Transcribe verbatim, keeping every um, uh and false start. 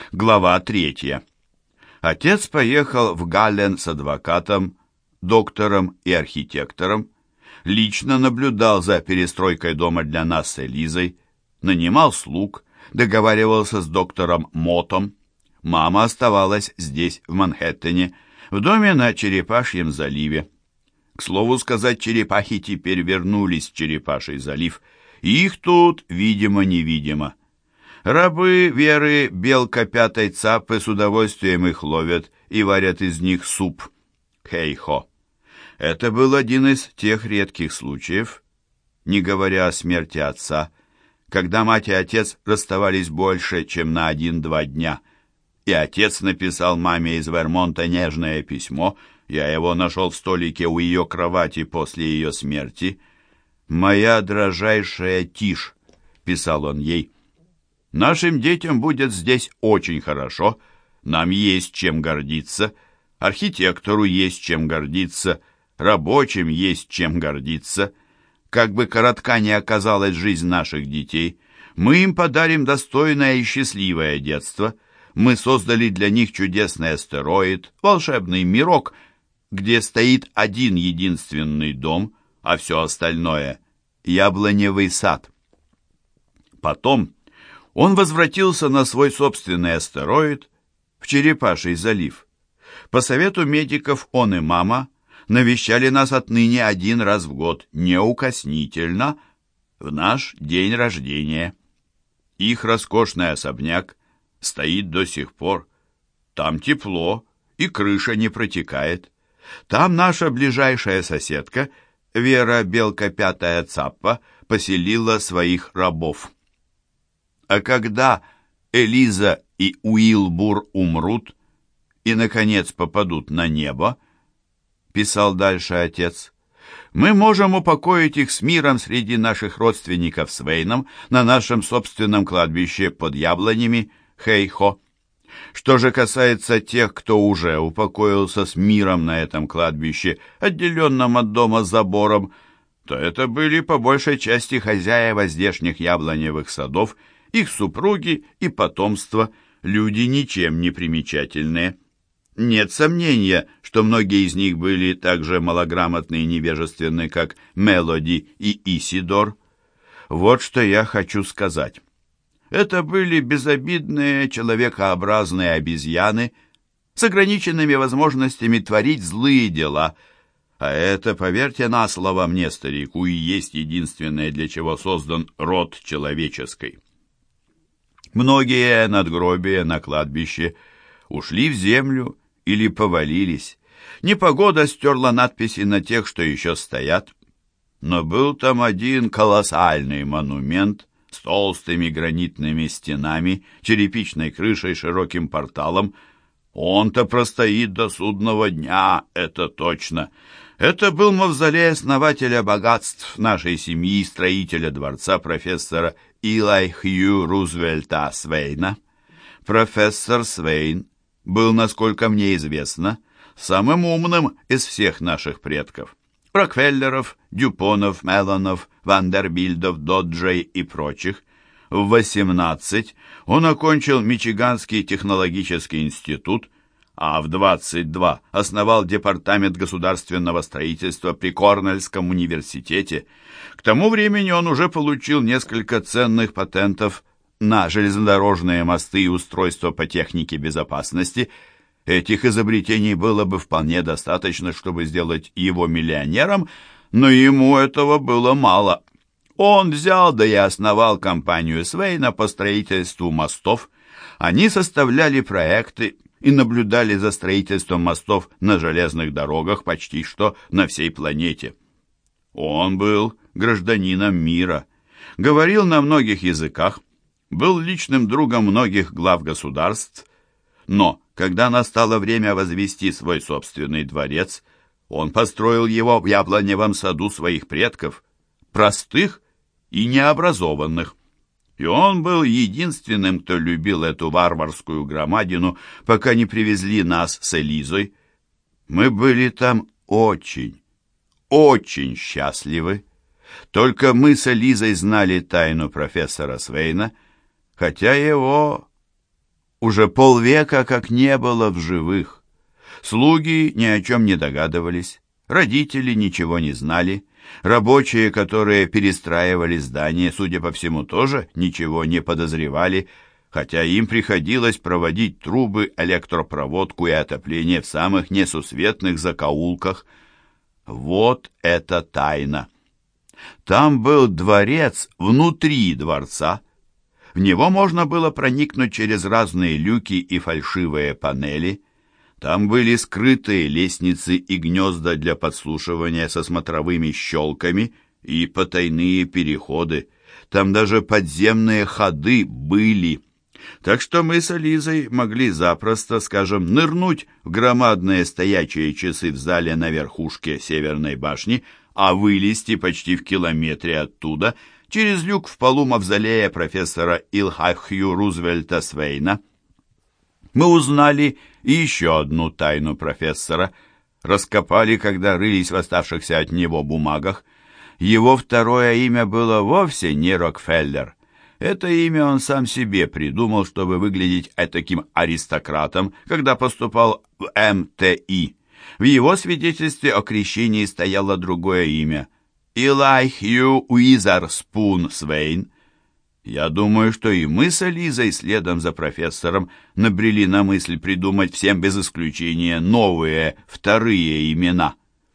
Глава третья. Отец поехал в Галлен с адвокатом, доктором и архитектором, лично наблюдал за перестройкой дома для нас с Элизой, нанимал слуг, договаривался с доктором Мотом. Мама оставалась здесь, в Манхэттене, в доме на Черепашьем заливе. К слову сказать, черепахи теперь вернулись в Черепаший залив, и их тут видимо-невидимо. Рабы Веры Белка Пятой Цапы с удовольствием их ловят и варят из них суп. Хей-хо. Это был один из тех редких случаев, не говоря о смерти отца, когда мать и отец расставались больше, чем на один-два дня. И отец написал маме из Вермонта нежное письмо, я его нашел в столике у ее кровати после ее смерти. «Моя дрожайшая Тиш», — писал он ей, — «нашим детям будет здесь очень хорошо, нам есть чем гордиться, архитектору есть чем гордиться, рабочим есть чем гордиться. Как бы коротка ни оказалась жизнь наших детей, мы им подарим достойное и счастливое детство. Мы создали для них чудесный астероид, волшебный мирок, где стоит один единственный дом, а все остальное — яблоневый сад». Потом он возвратился на свой собственный астероид, в Черепаший залив. По совету медиков он и мама навещали нас отныне один раз в год, неукоснительно, в наш день рождения. Их роскошный особняк стоит до сих пор. Там тепло, и крыша не протекает. Там наша ближайшая соседка, Вера Белка Пятая Цапа, поселила своих рабов. А когда Элиза и Уилбур умрут и, наконец, попадут на небо, писал дальше отец, мы можем упокоить их с миром среди наших родственников с Вейном на нашем собственном кладбище под яблонями, хей-хо. Что же касается тех, кто уже упокоился с миром на этом кладбище, отделенном от дома забором, то это были по большей части хозяева здешних яблоневых садов, их супруги и потомство, люди ничем не примечательные. Нет сомнения, что многие из них были так же малограмотны и невежественны, как Мелоди и Исидор. Вот что я хочу сказать. Это были безобидные, человекообразные обезьяны с ограниченными возможностями творить злые дела. А это, поверьте на слово мне, старику, и есть единственное, для чего создан род человеческий. Многие надгробия на кладбище ушли в землю или повалились. Непогода стерла надписи на тех, что еще стоят. Но был там один колоссальный монумент с толстыми гранитными стенами, черепичной крышей, широким порталом. Он-то простоит до судного дня, это точно. Это был мавзолей основателя богатств нашей семьи, строителя дворца профессора Илай Хью Рузвельта Свейна. Профессор Свейн был, насколько мне известно, самым умным из всех наших предков. Рокфеллеров, Дюпонов, Меллонов, Вандербильдов, Доджей и прочих. В восемнадцать он окончил Мичиганский технологический институт, а в двадцать два основал департамент государственного строительства при Корнельском университете. К тому времени он уже получил несколько ценных патентов на железнодорожные мосты и устройства по технике безопасности. Этих изобретений было бы вполне достаточно, чтобы сделать его миллионером, но ему этого было мало. Он взял, да и основал компанию Свейна по строительству мостов. Они составляли проекты и наблюдали за строительством мостов на железных дорогах почти что на всей планете. Он был гражданином мира, говорил на многих языках, был личным другом многих глав государств, но когда настало время возвести свой собственный дворец, он построил его в яблоневом саду своих предков, простых и необразованных. И он был единственным, кто любил эту варварскую громадину, пока не привезли нас с Элизой. Мы были там очень, очень счастливы. Только мы с Элизой знали тайну профессора Свейна, хотя его уже полвека как не было в живых. Слуги ни о чем не догадывались, родители ничего не знали, рабочие, которые перестраивали здание, судя по всему, тоже ничего не подозревали, хотя им приходилось проводить трубы, электропроводку и отопление в самых несусветных закоулках. Вот это тайна! Там был дворец внутри дворца. В него можно было проникнуть через разные люки и фальшивые панели. Там были скрытые лестницы и гнезда для подслушивания со смотровыми щелками и потайные переходы. Там даже подземные ходы были. Так что мы с Ализой могли запросто, скажем, нырнуть в громадные стоячие часы в зале на верхушке Северной башни, а вылезти почти в километре оттуда через люк в полу мавзолея профессора Илхахью Рузвельта Свейна. Мы узнали и еще одну тайну профессора, раскопали, когда рылись в оставшихся от него бумагах. Его второе имя было вовсе не Рокфеллер. Это имя он сам себе придумал, чтобы выглядеть таким аристократом, когда поступал в эм тэ и. В его свидетельстве о крещении стояло другое имя – Илайхью Уизерспун Свейн. Я думаю, что и мы с Ализой следом за профессором набрели на мысль придумать всем без исключения новые, вторые имена –